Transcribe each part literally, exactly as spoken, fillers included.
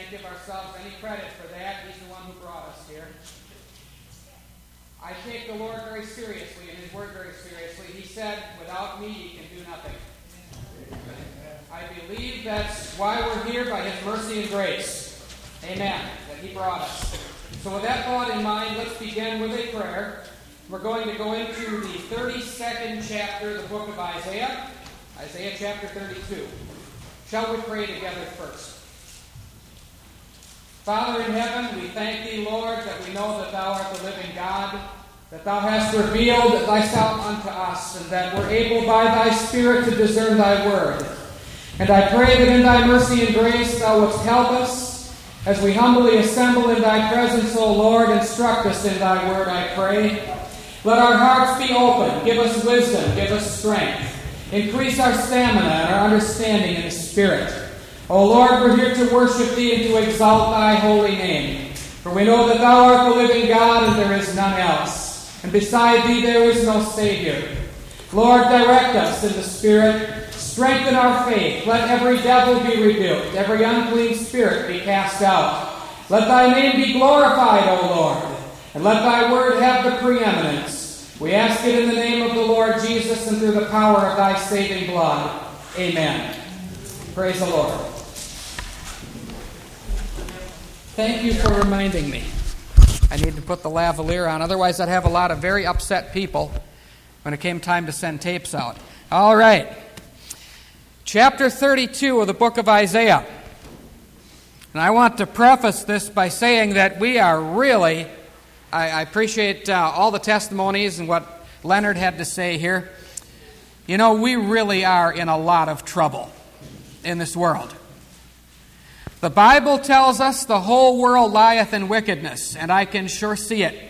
can't give ourselves any credit for that. He's the one who brought us here. I take the Lord very seriously and His Word very seriously. He said, without me, ye can do nothing. I believe that's why we're here, by His mercy and grace. Amen. That He brought us. So with that thought in mind, let's begin with a prayer. We're going to go into the thirty-second chapter of the book of Isaiah. Isaiah chapter thirty-two. Shall we pray together first? Father in heaven, we thank Thee, Lord, that we know that Thou art the living God, that Thou hast revealed Thyself unto us, and that we're able by Thy Spirit to discern Thy word. And I pray that in Thy mercy and grace Thou wouldst help us as we humbly assemble in Thy presence, O Lord. Instruct us in Thy word, I pray. Let our hearts be open. Give us wisdom. Give us strength. Increase our stamina and our understanding in the Spirit. O Lord, we're here to worship Thee and to exalt Thy holy name. For we know that Thou art the living God and there is none else. And beside Thee there is no Savior. Lord, direct us in the Spirit. Strengthen our faith. Let every devil be rebuked. Every unclean spirit be cast out. Let Thy name be glorified, O Lord. And let Thy word have the preeminence. We ask it in the name of the Lord Jesus and through the power of Thy saving blood. Amen. Praise the Lord. Thank you for reminding me. I need to put the lavalier on, otherwise I'd have a lot of very upset people when it came time to send tapes out. All right. Chapter thirty-two of the book of Isaiah. And I want to preface this by saying that we are really, I, I appreciate uh, all the testimonies and what Leonard had to say here. You know, we really are in a lot of trouble in this world. The Bible tells us the whole world lieth in wickedness, and I can sure see it.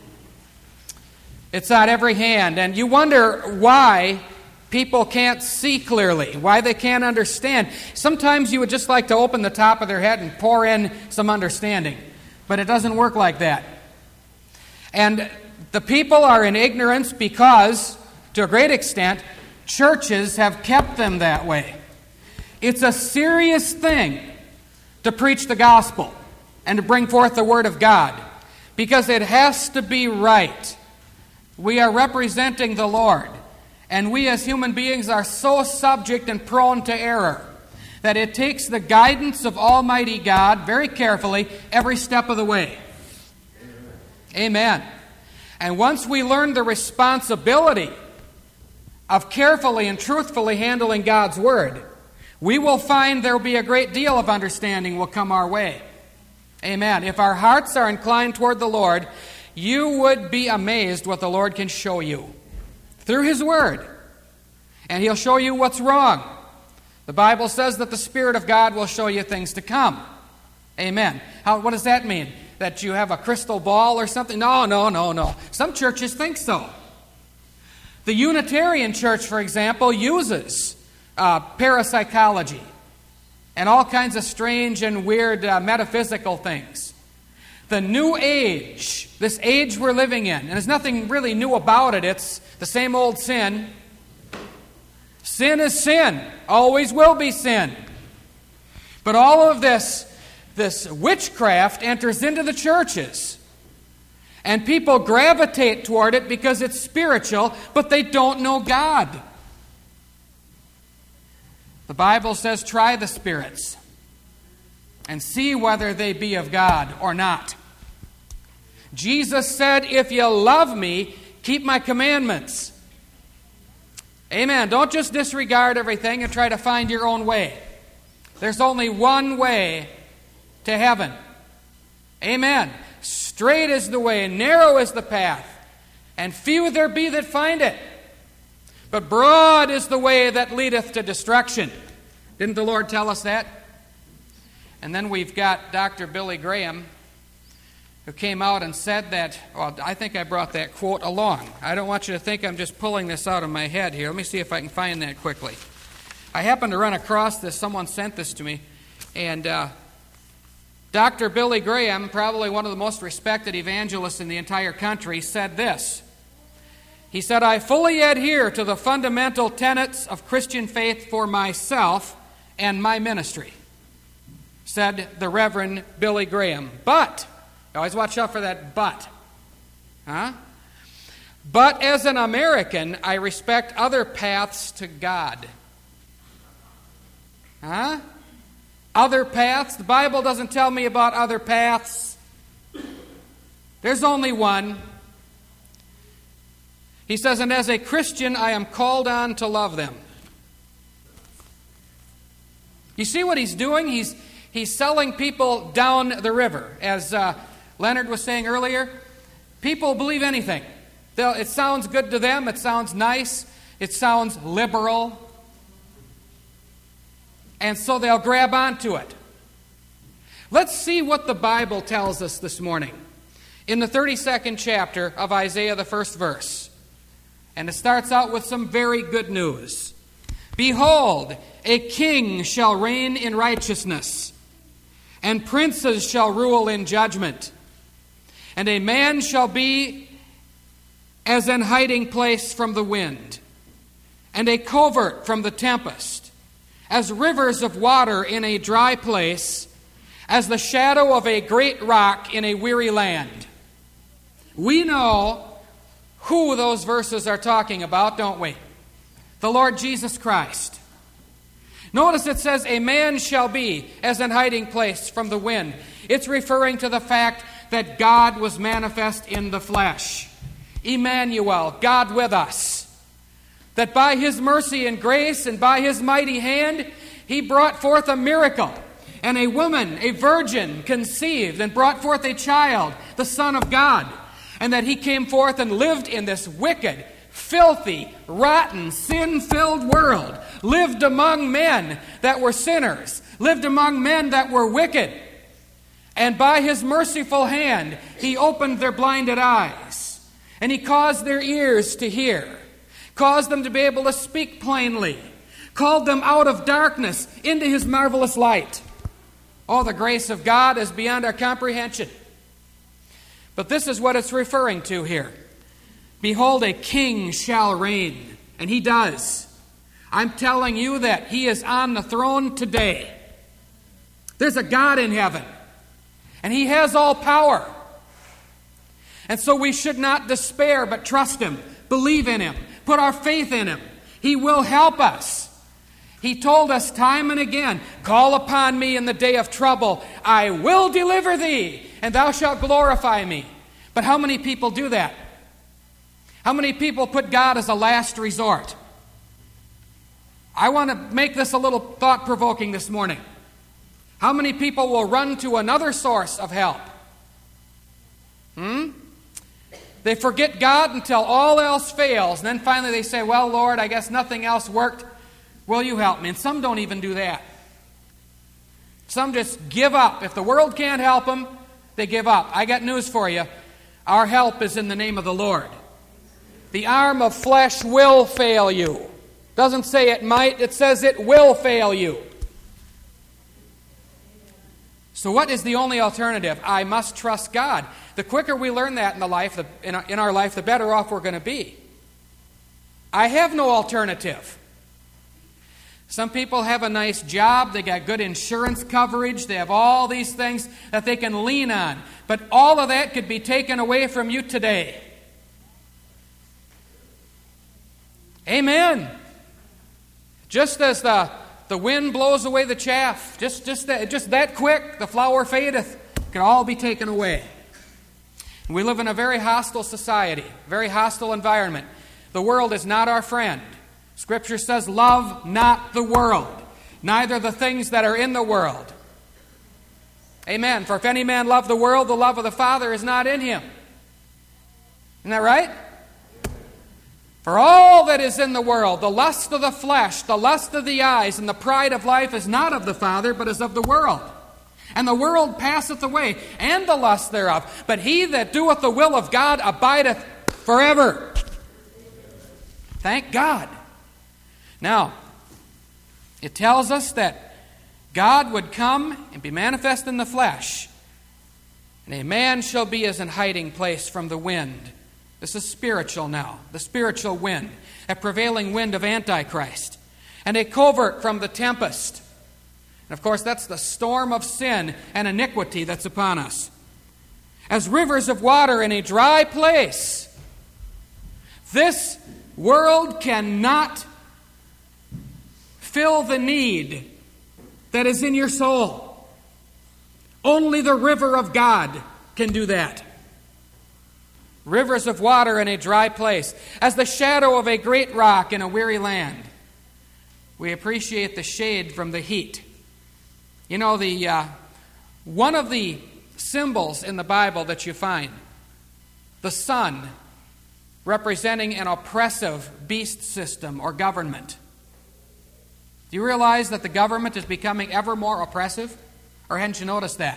It's on every hand, and you wonder why people can't see clearly, why they can't understand. Sometimes you would just like to open the top of their head and pour in some understanding, but it doesn't work like that. And the people are in ignorance because, to a great extent, churches have kept them that way. It's a serious thing to preach the gospel and to bring forth the word of God, because it has to be right. We are representing the Lord, and we as human beings are so subject and prone to error that it takes the guidance of Almighty God very carefully every step of the way. Amen. And once we learn the responsibility of carefully and truthfully handling God's word, we will find there will be a great deal of understanding will come our way. Amen. If our hearts are inclined toward the Lord, you would be amazed what the Lord can show you through His Word. And He'll show you what's wrong. The Bible says that the Spirit of God will show you things to come. Amen. How, what does that mean? That you have a crystal ball or something? No, no, no, no. Some churches think so. The Unitarian Church, for example, uses Uh, parapsychology and all kinds of strange and weird uh, metaphysical things. The New Age, this age we're living in, and there's nothing really new about it. It's the same old sin. Sin is sin. Always will be sin. But all of this, this witchcraft enters into the churches. And people gravitate toward it because it's spiritual, but they don't know God. The Bible says, try the spirits and see whether they be of God or not. Jesus said, if you love me, keep my commandments. Amen. Don't just disregard everything and try to find your own way. There's only one way to heaven. Amen. Straight is the way, narrow is the path, and few there be that find it. But broad is the way that leadeth to destruction. Didn't the Lord tell us that? And then we've got Doctor Billy Graham, who came out and said that, well, I think I brought that quote along. I don't want you to think I'm just pulling this out of my head here. Let me see if I can find that quickly. I happened to run across this. Someone sent this to me. And uh, Doctor Billy Graham, probably one of the most respected evangelists in the entire country, said this. He said, I fully adhere to the fundamental tenets of Christian faith for myself and my ministry. said the Reverend Billy Graham. But, always watch out for that but. Huh? But as an American, I respect other paths to God. Huh? Other paths? The Bible doesn't tell me about other paths. There's only one. He says, and as a Christian, I am called on to love them. You see what he's doing? He's he's selling people down the river. As uh, Leonard was saying earlier, people believe anything. They'll, it sounds good to them. It sounds nice. It sounds liberal. And so they'll grab onto it. Let's see what the Bible tells us this morning. In the thirty-second chapter of Isaiah, the first verse. And it starts out with some very good news. Behold, a king shall reign in righteousness, and princes shall rule in judgment. And a man shall be as an hiding place from the wind, and a covert from the tempest, as rivers of water in a dry place, as the shadow of a great rock in a weary land. We know who those verses are talking about, don't we? The Lord Jesus Christ. Notice it says, a man shall be as an hiding place from the wind. It's referring to the fact that God was manifest in the flesh. Emmanuel, God with us. That by His mercy and grace and by His mighty hand, He brought forth a miracle. And a woman, a virgin, conceived and brought forth a child, the Son of God. And that He came forth and lived in this wicked, filthy, rotten, sin-filled world. Lived among men that were sinners. Lived among men that were wicked. And by His merciful hand, He opened their blinded eyes. And He caused their ears to hear. Caused them to be able to speak plainly. Called them out of darkness into His marvelous light. Oh, the grace of God is beyond our comprehension. But this is what it's referring to here. Behold, a king shall reign. And He does. I'm telling you that He is on the throne today. There's a God in heaven. And He has all power. And so we should not despair, but trust Him. Believe in Him. Put our faith in Him. He will help us. He told us time and again, call upon me in the day of trouble. I will deliver thee, and thou shalt glorify me. But how many people do that? How many people put God as a last resort? I want to make this a little thought-provoking this morning. How many people will run to another source of help? Hmm? They forget God until all else fails, and then finally they say, well, Lord, I guess nothing else worked. Will you help me? And some don't even do that. Some just give up. If the world can't help them, they give up. I got news for you. Our help is in the name of the Lord. The arm of flesh will fail you. Doesn't say it might, it says it will fail you. So what is the only alternative? I must trust God. The quicker we learn that in the life, the, in, our, in our life, the better off we're going to be. I have no alternative. Some people have a nice job, they got good insurance coverage, they have all these things that they can lean on. But all of that could be taken away from you today. Amen. Just as the, the wind blows away the chaff, just, just, that, just that quick, the flower fadeth, it can all be taken away. We live in a very hostile society, very hostile environment. The world is not our friend. Scripture says, love not the world, neither the things that are in the world. Amen. For if any man love the world, the love of the Father is not in him. Isn't that right? For all that is in the world, the lust of the flesh, the lust of the eyes, and the pride of life is not of the Father, but is of the world. And the world passeth away, and the lust thereof. But he that doeth the will of God abideth forever. Thank God. Now, it tells us that God would come and be manifest in the flesh. And a man shall be as an hiding place from the wind. This is spiritual now, the spiritual wind, a prevailing wind of Antichrist. And a covert from the tempest. And of course, that's the storm of sin and iniquity that's upon us. As rivers of water in a dry place. This world cannot fill the need that is in your soul. Only the river of God can do that. Rivers of water in a dry place. As the shadow of a great rock in a weary land. We appreciate the shade from the heat. You know, the uh, one of the symbols in the Bible that you find, the sun, representing an oppressive beast system or government. Do you realize that the government is becoming ever more oppressive? Or hadn't you noticed that?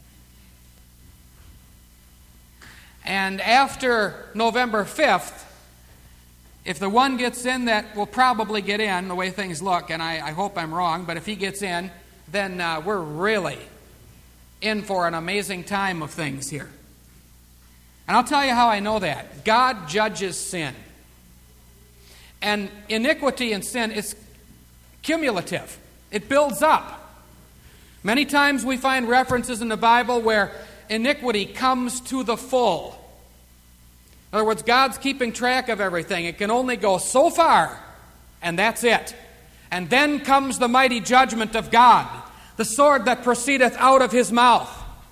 And after November fifth, if the one gets in that will probably get in, the way things look, and I, I hope I'm wrong, but if he gets in, then uh, we're really in for an amazing time of things here. And I'll tell you how I know that. God judges sin. And iniquity and sin is cumulative. It builds up. Many times we find references in the Bible where iniquity comes to the full. In other words, God's keeping track of everything. It can only go so far, and that's it. And then comes the mighty judgment of God, the sword that proceedeth out of his mouth.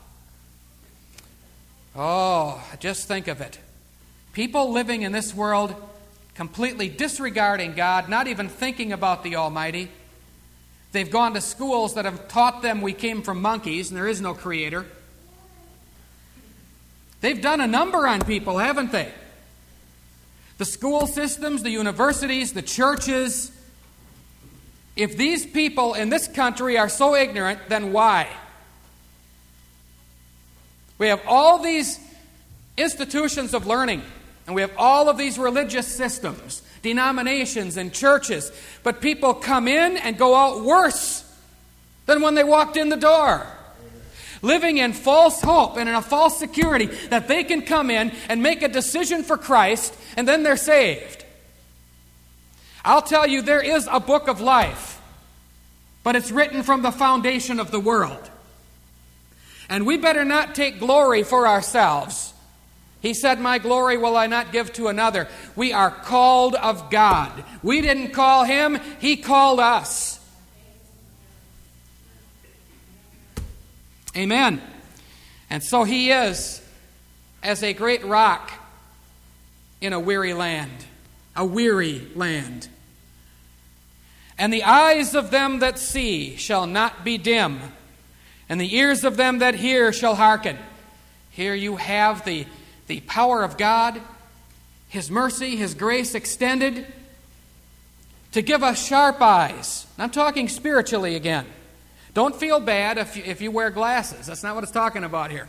Oh, just think of it. People living in this world completely disregarding God, not even thinking about the Almighty. They've gone to schools that have taught them we came from monkeys and there is no Creator. They've done a number on people, haven't they? The school systems, the universities, the churches. If these people in this country are so ignorant, then why? We have all these institutions of learning, and we have all of these religious systems, denominations and churches, but people come in and go out worse than when they walked in the door. Living in false hope and in a false security that they can come in and make a decision for Christ and then they're saved. I'll tell you, there is a book of life, but it's written from the foundation of the world. And we better not take glory for ourselves. He said, "My glory will I not give to another." We are called of God. We didn't call him, he called us. Amen. And so he is as a great rock in a weary land. A weary land. And the eyes of them that see shall not be dim, and the ears of them that hear shall hearken. Here you have the, the power of God, his mercy, his grace extended to give us sharp eyes. I'm talking spiritually again. Don't feel bad if you, if you wear glasses. That's not what it's talking about here.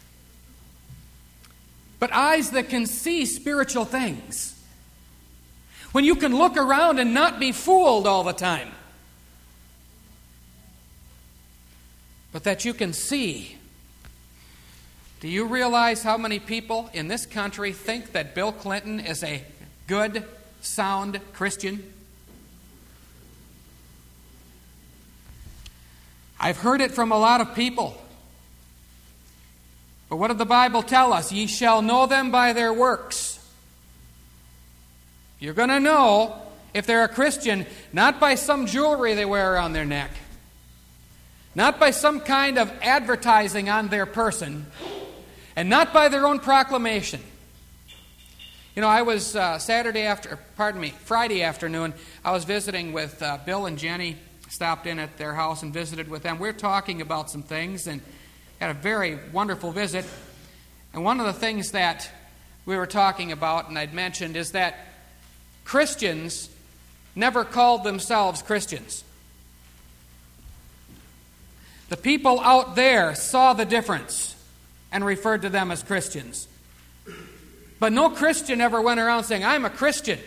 But eyes that can see spiritual things. When you can look around and not be fooled all the time. But that you can see. Do you realize how many people in this country think that Bill Clinton is a good, sound Christian? I've heard it from a lot of people. But what did the Bible tell us? Ye shall know them by their works. You're going to know if they're a Christian, not by some jewelry they wear around their neck, not by some kind of advertising on their person, and not by their own proclamation. You know, I was uh, Saturday after, pardon me, Friday afternoon, I was visiting with uh, Bill and Jenny. Stopped in at their house and visited with them. We were talking about some things and had a very wonderful visit. And one of the things that we were talking about, and I'd mentioned, is that Christians never called themselves Christians. The people out there saw the difference and referred to them as Christians. But no Christian ever went around saying, "I'm a Christian."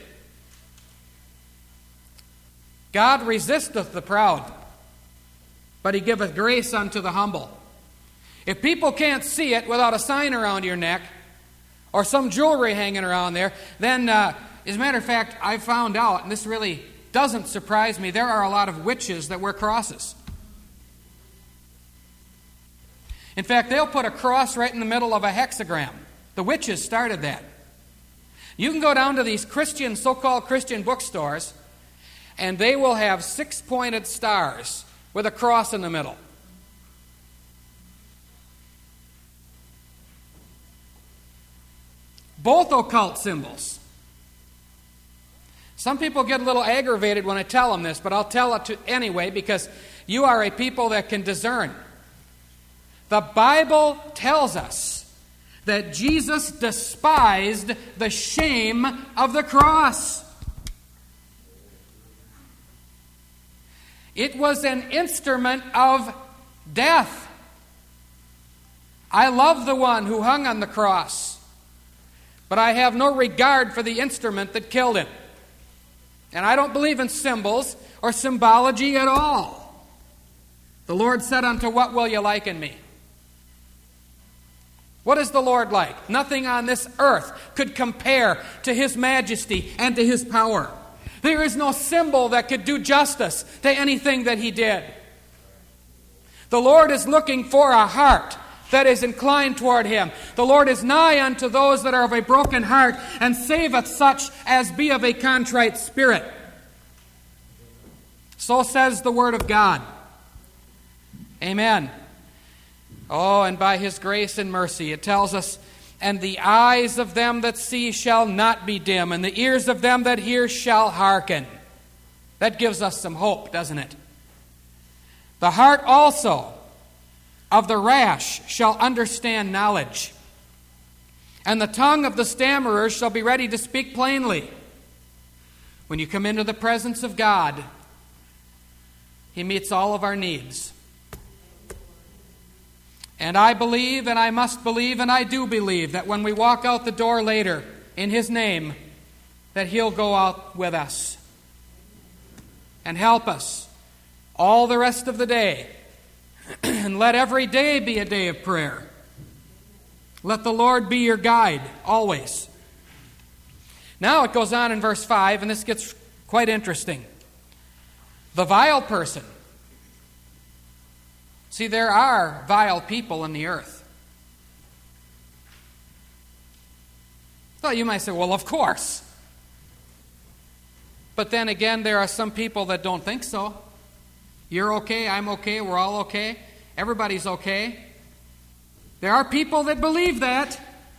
God resisteth the proud, but he giveth grace unto the humble. If people can't see it without a sign around your neck or some jewelry hanging around there, then, uh, as a matter of fact, I found out, and this really doesn't surprise me, there are a lot of witches that wear crosses. In fact, they'll put a cross right in the middle of a hexagram. The witches started that. You can go down to these Christian, so-called Christian bookstores, and they will have six-pointed stars with a cross in the middle. Both occult symbols. Some people get a little aggravated when I tell them this, but I'll tell it to anyway because you are a people that can discern. The Bible tells us that Jesus despised the shame of the cross. It was an instrument of death. I love the one who hung on the cross, but I have no regard for the instrument that killed him. And I don't believe in symbols or symbology at all. The Lord said unto, what will you liken me? What is the Lord like? Nothing on this earth could compare to His majesty and to His power. There is no symbol that could do justice to anything that He did. The Lord is looking for a heart that is inclined toward Him. The Lord is nigh unto those that are of a broken heart, and saveth such as be of a contrite spirit. So says the Word of God. Amen. Oh, and by His grace and mercy, it tells us, and the eyes of them that see shall not be dim, and the ears of them that hear shall hearken. That gives us some hope, doesn't it? The heart also of the rash shall understand knowledge, and the tongue of the stammerers shall be ready to speak plainly. When you come into the presence of God, He meets all of our needs. And I believe, and I must believe, and I do believe, that when we walk out the door later in His name, that He'll go out with us and help us all the rest of the day. And let every day be a day of prayer. Let the Lord be your guide, always. Now it goes on in verse five, and this gets quite interesting. The vile person. See, there are vile people in the earth. So you might say, well, of course. But then again, there are some people that don't think so. You're okay, I'm okay, we're all okay, everybody's okay. There are people that believe that.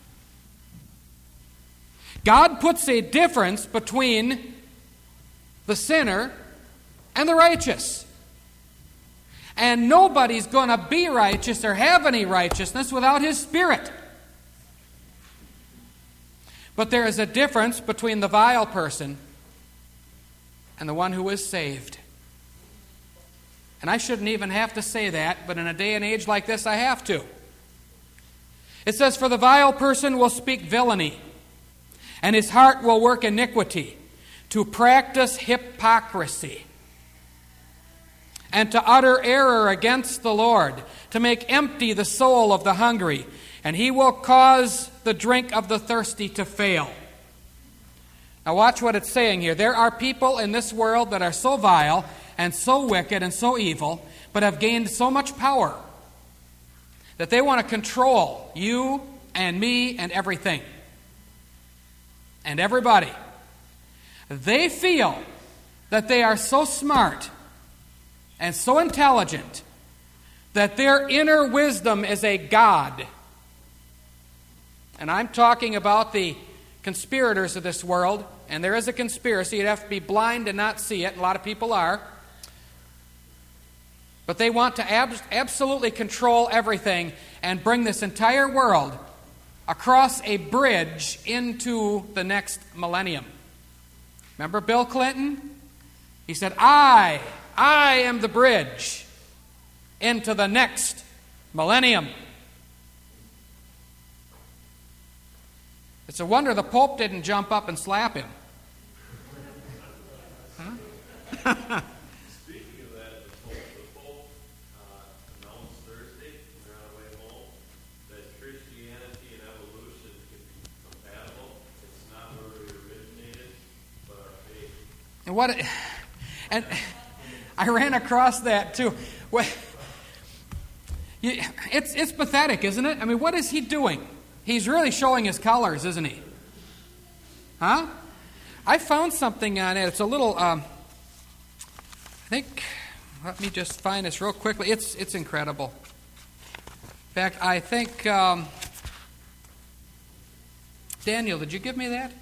God puts a difference between the sinner and the righteous. And nobody's going to be righteous or have any righteousness without His Spirit. But there is a difference between the vile person and the one who is saved. And I shouldn't even have to say that, but in a day and age like this, I have to. It says, for the vile person will speak villainy, and his heart will work iniquity, to practice hypocrisy, and to utter error against the Lord, to make empty the soul of the hungry, and he will cause the drink of the thirsty to fail. Now watch what it's saying here. There are people in this world that are so vile and so wicked and so evil, but have gained so much power that they want to control you and me and everything and everybody. They feel that they are so smart and so intelligent that their inner wisdom is a god. And I'm talking about the conspirators of this world, and there is a conspiracy. You'd have to be blind and not see it, and a lot of people are. But they want to ab- absolutely control everything and bring this entire world across a bridge into the next millennium. Remember Bill Clinton? He said, I, I am the bridge into the next millennium. It's a wonder the Pope didn't jump up and slap him. Huh? Speaking of that, the Pope, the Pope uh, announced Thursday, when they're on the way home, that Christianity and evolution can be compatible. It's not where we originated, but our faith. And what? And I ran across that too. You, it's, it's pathetic, isn't it? I mean, what is he doing? He's really showing his colors, isn't he? Huh? I found something on it. It's a little, um, I think, let me just find this real quickly. It's it's incredible. In fact, I think, um, Daniel, did you give me that?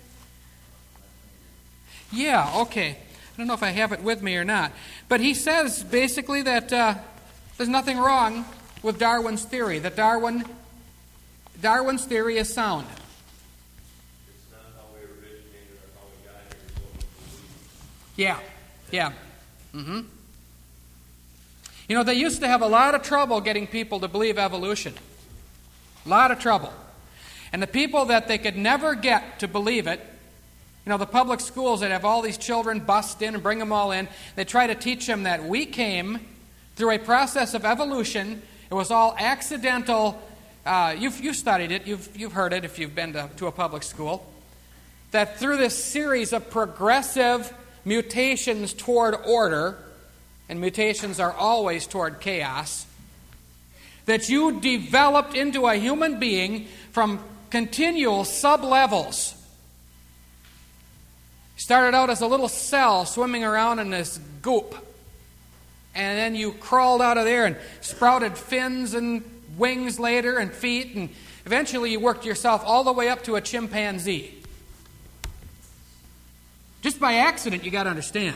Yeah, okay. I don't know if I have it with me or not. But he says, basically, that uh, there's nothing wrong with Darwin's theory, that Darwin, Darwin's theory is sound. It's not how we originated or how we got here, so we believe. Yeah, yeah. Mm-hmm. You know, they used to have a lot of trouble getting people to believe evolution. A lot of trouble. And the people that they could never get to believe it, you know, the public schools that have all these children bust in and bring them all in, they try to teach them that we came through a process of evolution. It was all accidental. Uh, you've, you've studied it. You've, you've heard it if you've been to, to a public school. That through this series of progressive mutations toward order, and mutations are always toward chaos, that you developed into a human being from continual sub-levels. Started out as a little cell swimming around in this goop. And then you crawled out of there and sprouted fins and wings later and feet. And eventually you worked yourself all the way up to a chimpanzee. Just by accident, you got to understand.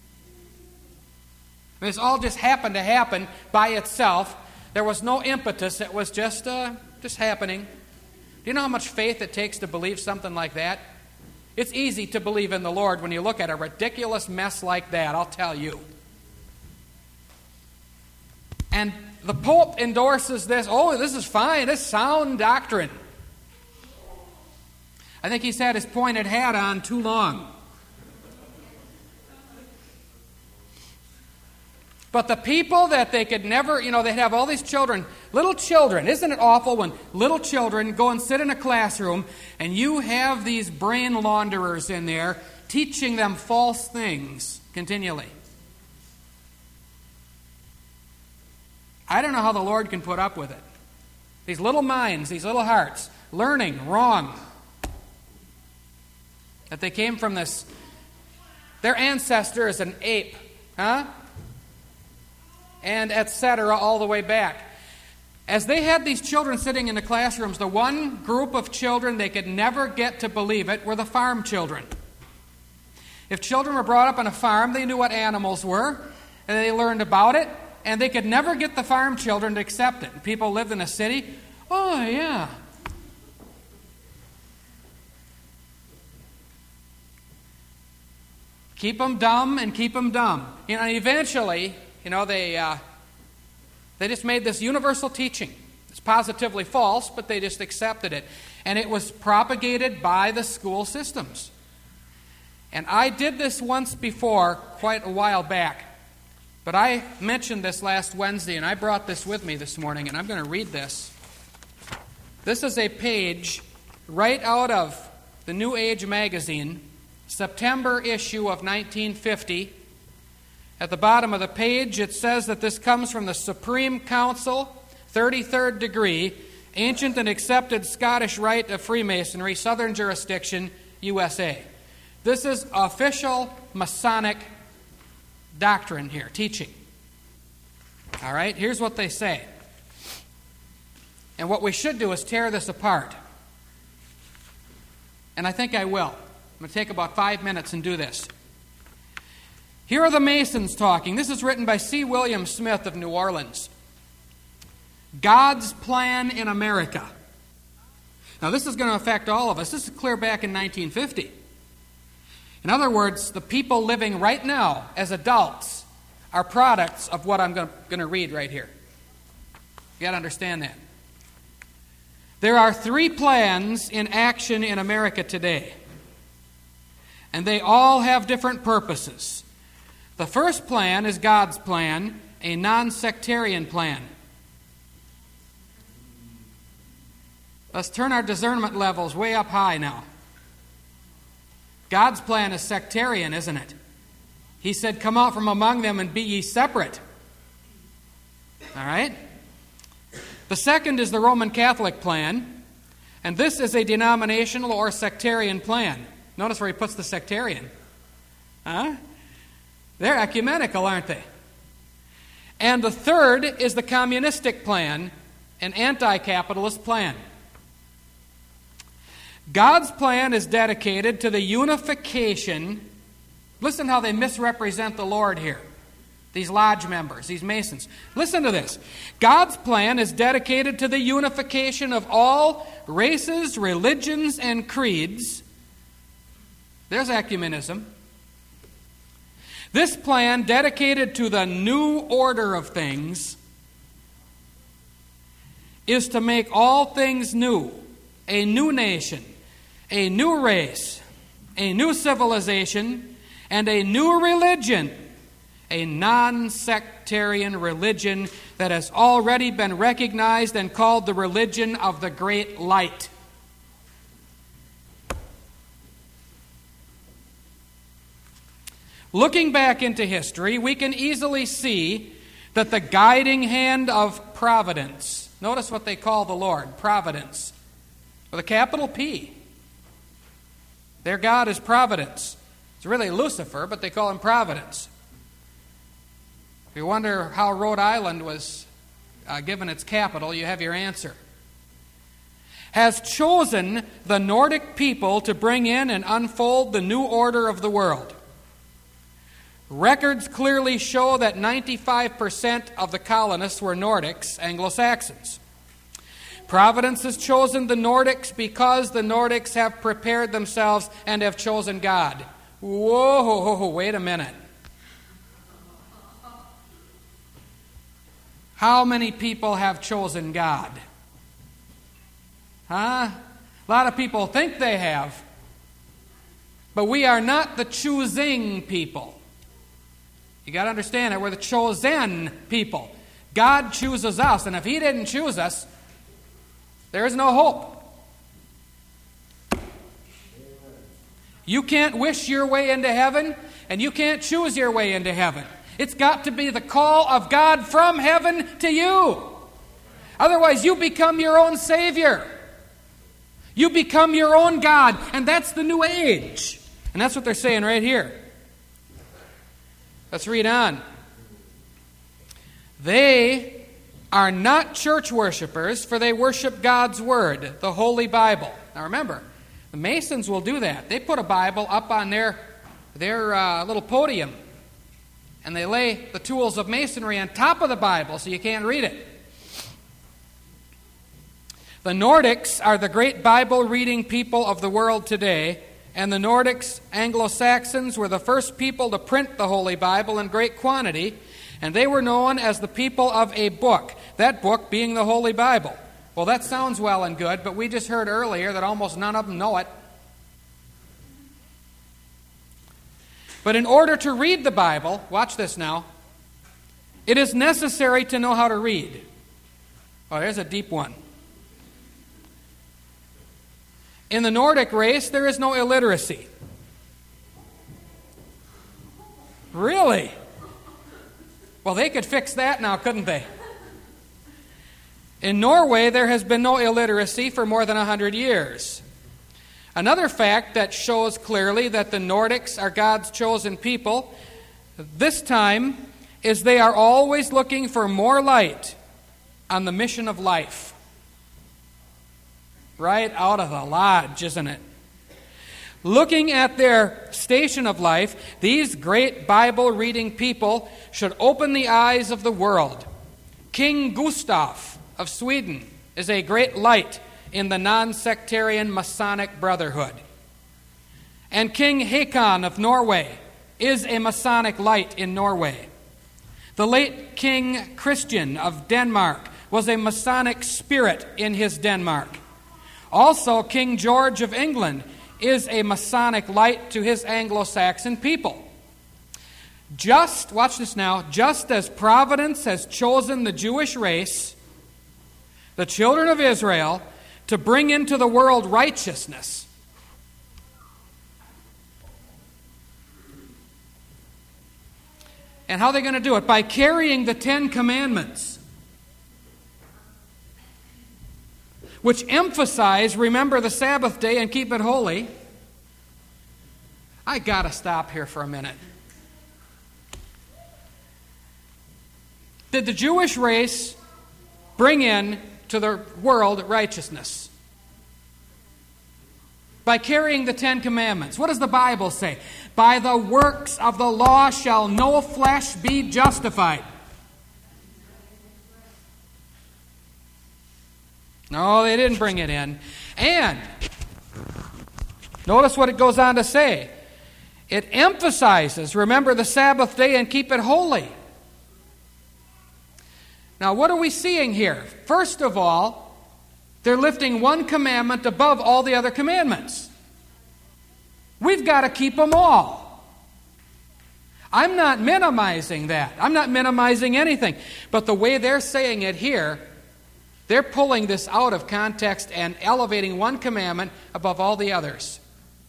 I mean, it's all just happened to happen by itself. There was no impetus. It was just, uh, just happening. Do you know how much faith it takes to believe something like that? It's easy to believe in the Lord when you look at a ridiculous mess like that, I'll tell you. And the Pope endorses this. Oh, this is fine. This is sound doctrine. I think he's had his pointed hat on too long. But the people that they could never, you know, they'd have all these children, little children. Isn't it awful when little children go and sit in a classroom and you have these brain launderers in there teaching them false things continually? I don't know how the Lord can put up with it. These little minds, these little hearts, learning wrong. That they came from this, their ancestor is an ape, huh? And et cetera, all the way back. As they had these children sitting in the classrooms, the one group of children they could never get to believe it were the farm children. If children were brought up on a farm, they knew what animals were, and they learned about it, and they could never get the farm children to accept it. People lived in a city, oh yeah. Keep them dumb and keep them dumb. You know, eventually, you know, they uh, they just made this universal teaching. It's positively false, but they just accepted it. And it was propagated by the school systems. And I did this once before, quite a while back. But I mentioned this last Wednesday, and I brought this with me this morning, and I'm going to read this. This is a page right out of the New Age magazine, September issue of nineteen fifty. At the bottom of the page, it says that this comes from the Supreme Council, thirty-third degree, ancient and accepted Scottish rite of Freemasonry, Southern jurisdiction, U S A. This is official Masonic doctrine here, teaching. All right, here's what they say. And what we should do is tear this apart. And I think I will. I'm going to take about five minutes and do this. Here are the Masons talking. This is written by C. William Smith of New Orleans. God's plan in America. Now, this is going to affect all of us. This is clear back in nineteen fifty. In other words, the people living right now as adults are products of what I'm going to read right here. You got to understand that. There are three plans in action in America today, and they all have different purposes. The first plan is God's plan, a non-sectarian plan. Let's turn our discernment levels way up high now. God's plan is sectarian, isn't it? He said, come out from among them and be ye separate. All right? The second is the Roman Catholic plan, and this is a denominational or sectarian plan. Notice where he puts the sectarian. Huh? They're ecumenical, aren't they? And the third is the communistic plan, an anti-capitalist plan. God's plan is dedicated to the unification. Listen how they misrepresent the Lord here. These lodge members, these Masons. Listen to this. God's plan is dedicated to the unification of all races, religions, and creeds. There's ecumenism. This plan, dedicated to the new order of things, is to make all things new. A new nation, a new race, a new civilization, and a new religion. A non-sectarian religion that has already been recognized and called the religion of the Great Light. Looking back into history, we can easily see that the guiding hand of providence, notice what they call the Lord, providence, with a capital P. Their God is providence. It's really Lucifer, but they call him providence. If you wonder how Rhode Island was uh, given its capital, you have your answer. Has chosen the Nordic people to bring in and unfold the new order of the world. Records clearly show that ninety-five percent of the colonists were Nordics, Anglo-Saxons. Providence has chosen the Nordics because the Nordics have prepared themselves and have chosen God. Whoa, wait a minute. How many people have chosen God? Huh? A lot of people think they have. But we are not the choosing people. You got to understand that we're the chosen people. God chooses us, and if He didn't choose us, there is no hope. You can't wish your way into heaven, and you can't choose your way into heaven. It's got to be the call of God from heaven to you. Otherwise, you become your own Savior. You become your own God, and that's the new age. And that's what they're saying right here. Let's read on. They are not church worshipers, for they worship God's Word, the Holy Bible. Now remember, the Masons will do that. They put a Bible up on their, their uh, little podium, and they lay the tools of masonry on top of the Bible so you can't read it. The Nordics are the great Bible-reading people of the world today, and the Nordics, Anglo-Saxons, were the first people to print the Holy Bible in great quantity, and they were known as the people of a book, that book being the Holy Bible. Well, that sounds well and good, but we just heard earlier that almost none of them know it. But in order to read the Bible, watch this now, it is necessary to know how to read. Oh, there's a deep one. In the Nordic race, there is no illiteracy. Really? Well, they could fix that now, couldn't they? In Norway, there has been no illiteracy for more than a hundred years. Another fact that shows clearly that the Nordics are God's chosen people, this time, is they are always looking for more light on the mission of life. Right out of the lodge, isn't it? Looking at their station of life, these great Bible-reading people should open the eyes of the world. King Gustav of Sweden is a great light in the non-sectarian Masonic Brotherhood. And King Haakon of Norway is a Masonic light in Norway. The late King Christian of Denmark was a Masonic spirit in his Denmark. Also, King George of England is a Masonic light to his Anglo-Saxon people. Just, watch this now, just as Providence has chosen the Jewish race, the children of Israel, to bring into the world righteousness. And how are they going to do it? By carrying the Ten Commandments. which emphasize remember the Sabbath day and keep it holy. I got to stop here for a minute. Did the Jewish race bring in to the world righteousness? By carrying the Ten Commandments. What does the Bible say? By the works of the law shall no flesh be justified. No, they didn't bring it in. And notice what it goes on to say. It emphasizes, remember the Sabbath day and keep it holy. Now, what are we seeing here? First of all, they're lifting one commandment above all the other commandments. We've got to keep them all. I'm not minimizing that. I'm not minimizing anything. But the way they're saying it here, they're pulling this out of context and elevating one commandment above all the others.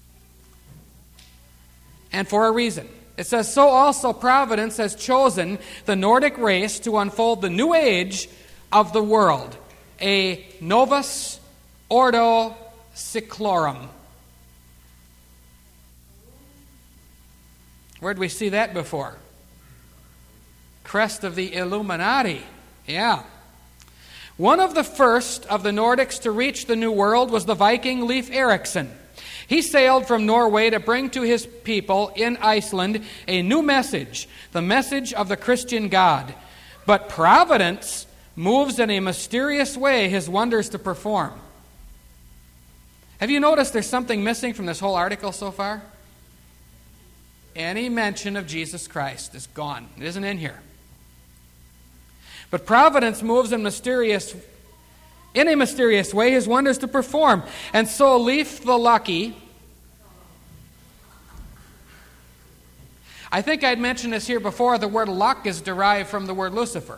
And for a reason. It says, so also Providence has chosen the Nordic race to unfold the new age of the world, a novus ordo seclorum. Where did we see that before? Crest of the Illuminati. Yeah. One of the first of the Nordics to reach the New World was the Viking Leif Erikson. He sailed from Norway to bring to his people in Iceland a new message, the message of the Christian God. But Providence moves in a mysterious way his wonders to perform. Have you noticed there's something missing from this whole article so far? Any mention of Jesus Christ is gone. It isn't in here. But Providence moves in mysterious In a mysterious way, his wonders to perform. And so Leif the Lucky, I think I'd mentioned this here before, the word luck is derived from the word Lucifer.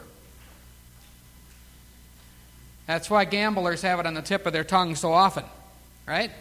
That's why gamblers have it on the tip of their tongue so often, right?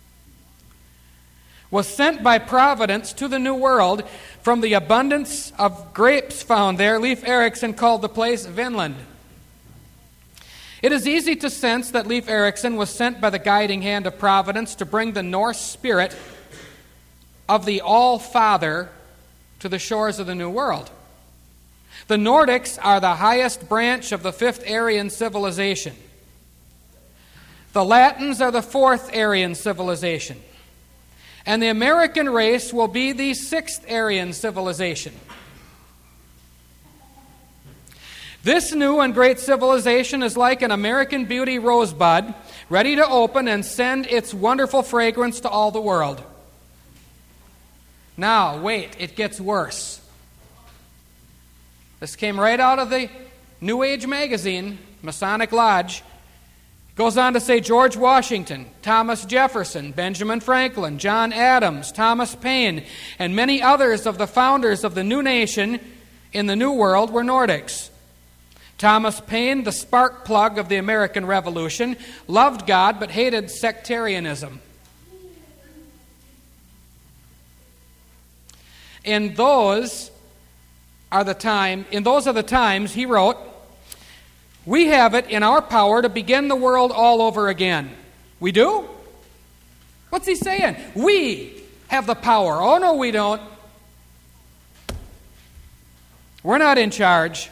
Was sent by Providence to the New World from the abundance of grapes found there. Leif Erikson called the place Vinland. It is easy to sense that Leif Erikson was sent by the guiding hand of Providence to bring the Norse spirit of the All-Father to the shores of the New World. The Nordics are the highest branch of the fifth Aryan civilization. The Latins are the fourth Aryan civilization. And the American race will be the sixth Aryan civilization. This new and great civilization is like an American beauty rosebud, ready to open and send its wonderful fragrance to all the world. Now, wait, it gets worse. This came right out of the New Age magazine, Masonic Lodge. It goes on to say George Washington, Thomas Jefferson, Benjamin Franklin, John Adams, Thomas Paine, and many others of the founders of the new nation in the New World were Nordics. Thomas Paine, the spark plug of the American Revolution, loved God but hated sectarianism. In those are the time, in those are the times, he wrote, we have it in our power to begin the world all over again. We do? What's he saying? We have the power. Oh, no, we don't. We're not in charge.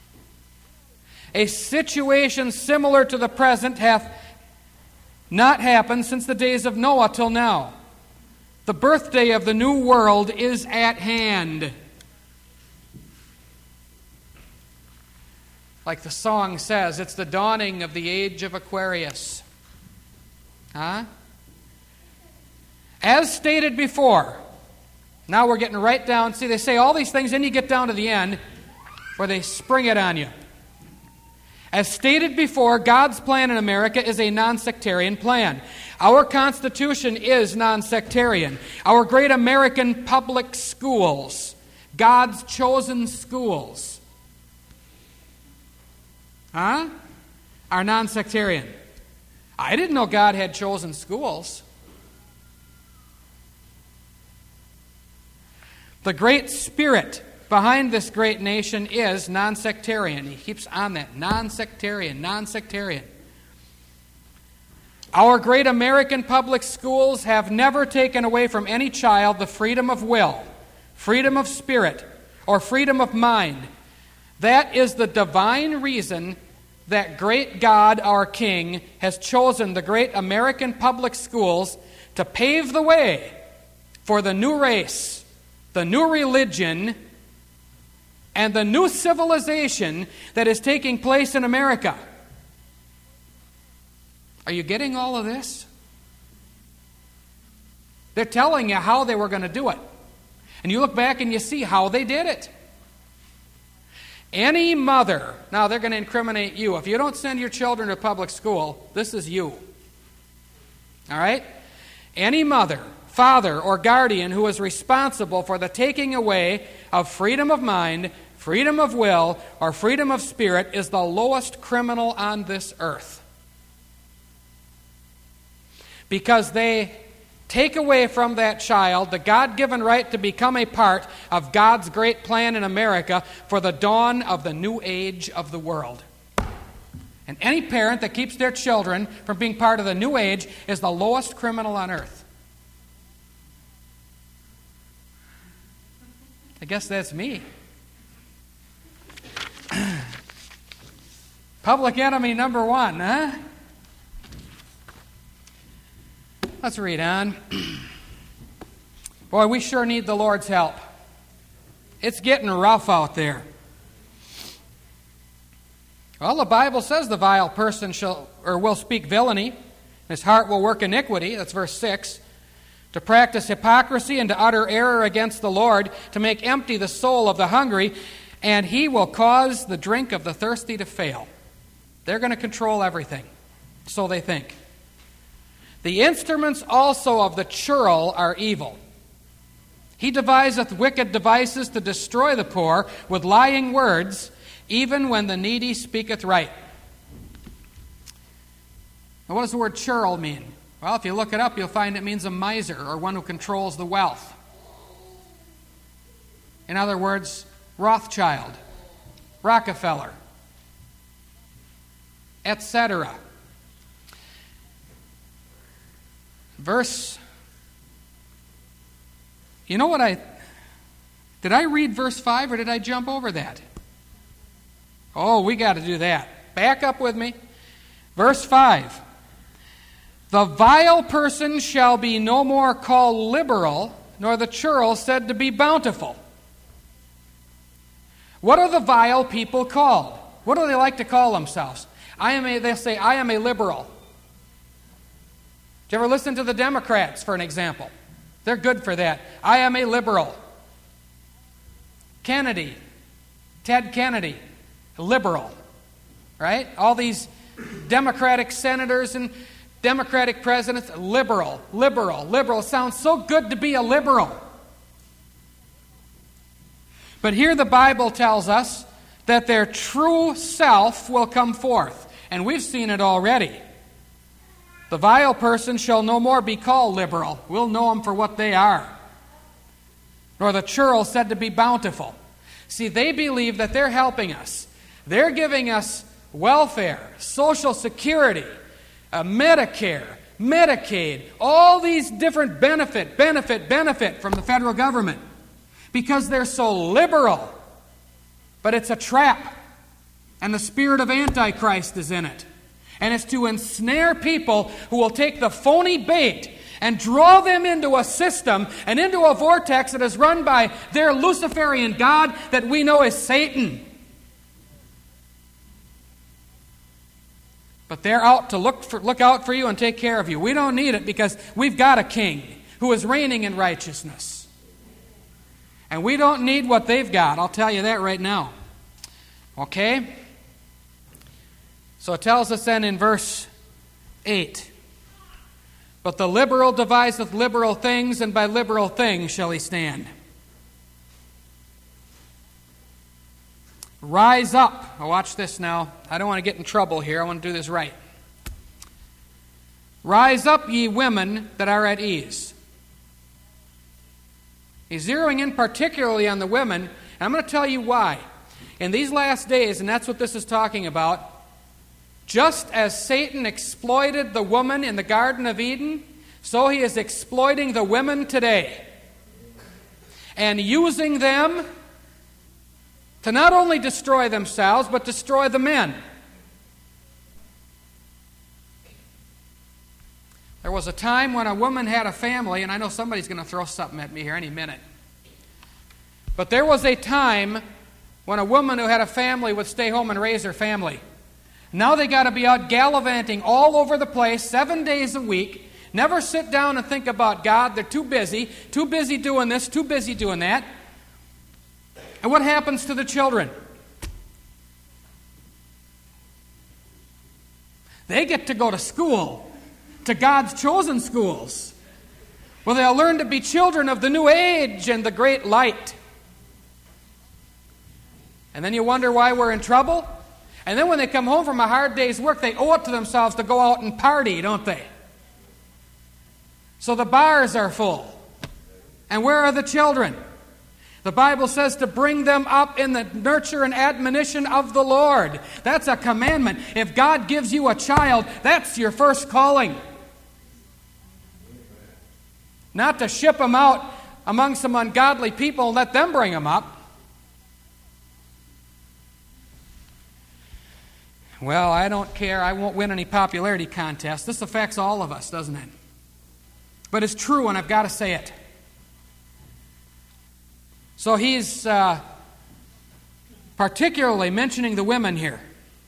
A situation similar to the present hath not happened since the days of Noah till now. The birthday of the new world is at hand. Like the song says, it's the dawning of the age of Aquarius. Huh? As stated before, now we're getting right down. See, they say all these things, then you get down to the end where they spring it on you. As stated before, God's plan in America is a non-sectarian plan. Our Constitution is non-sectarian. Our great American public schools, God's chosen schools, huh, are non-sectarian. I didn't know God had chosen schools. The great spirit behind this great nation is non-sectarian. He keeps on that. Non-sectarian, non-sectarian. Our great American public schools have never taken away from any child the freedom of will, freedom of spirit, or freedom of mind. That is the divine reason that great God, our King, has chosen the great American public schools to pave the way for the new race, the new religion, and the new civilization that is taking place in America. Are you getting all of this? They're telling you how they were going to do it. And you look back and you see how they did it. Any mother, now they're going to incriminate you. If you don't send your children to public school, this is you. All right? Any mother, father, or guardian who is responsible for the taking away of freedom of mind, freedom of will, or freedom of spirit is the lowest criminal on this earth. Because they take away from that child the God-given right to become a part of God's great plan in America for the dawn of the new age of the world. And any parent that keeps their children from being part of the new age is the lowest criminal on earth. I guess that's me. Public enemy number one, huh? Let's read on. Boy, we sure need the Lord's help. It's getting rough out there. Well, the Bible says the vile person shall or will speak villainy, his heart will work iniquity. That's verse six. To practice hypocrisy and to utter error against the Lord, to make empty the soul of the hungry, and he will cause the drink of the thirsty to fail. They're going to control everything, so they think. The instruments also of the churl are evil. He deviseth wicked devices to destroy the poor with lying words, even when the needy speaketh right. Now, what does the word churl mean? Well, if you look it up, you'll find it means a miser, or one who controls the wealth. In other words, Rothschild, Rockefeller, et cetera. Verse, you know what I, did I read verse five or did I jump over that? Oh, we got to do that. Back up with me. Verse five. The vile person shall be no more called liberal, nor the churl said to be bountiful. What are the vile people called? What do they like to call themselves? I am a, they'll say, I am a liberal. Did you ever listen to the Democrats, for an example? They're good for that. I am a liberal. Kennedy, Ted Kennedy, liberal. Right? All these Democratic senators and Democratic presidents, liberal, liberal, liberal. Sounds so good to be a liberal. But here the Bible tells us that their true self will come forth. And we've seen it already. The vile person shall no more be called liberal. We'll know them for what they are. Nor the churl said to be bountiful. See, they believe that they're helping us. They're giving us welfare, Social Security, uh, Medicare, Medicaid, all these different benefit, benefit, benefit from the federal government. Because they're so liberal. But it's a trap. And the spirit of Antichrist is in it. And it's to ensnare people who will take the phony bait and draw them into a system and into a vortex that is run by their Luciferian God that we know is Satan. But they're out to look for, look out for you and take care of you. We don't need it because we've got a king who is reigning in righteousness. And we don't need what they've got. I'll tell you that right now. Okay? So it tells us then in verse eight, but the liberal deviseth liberal things, and by liberal things shall he stand. Rise up. Now watch this now. I don't want to get in trouble here. I want to do this right. Rise up, ye women that are at ease. He's zeroing in particularly on the women, and I'm going to tell you why. In these last days, and that's what this is talking about, Just as Satan exploited the woman in the Garden of Eden, so he is exploiting the women today and using them to not only destroy themselves, but destroy the men. There was a time when a woman had a family, and I know somebody's going to throw something at me here any minute. But there was a time when a woman who had a family would stay home and raise her family. Now they got to be out gallivanting all over the place, seven days a week, never sit down and think about God. They're too busy, too busy doing this, too busy doing that. And what happens to the children? They get to go to school, to God's chosen schools, where they'll learn to be children of the new age and the great light. And then you wonder why we're in trouble? And then when they come home from a hard day's work, they owe it to themselves to go out and party, don't they? So the bars are full. And where are the children? The Bible says to bring them up in the nurture and admonition of the Lord. That's a commandment. If God gives you a child, that's your first calling. Not to ship them out among some ungodly people and let them bring them up. Well, I don't care. I won't win any popularity contests. This affects all of us, doesn't it? But it's true, and I've got to say it. So he's uh, particularly mentioning the women here.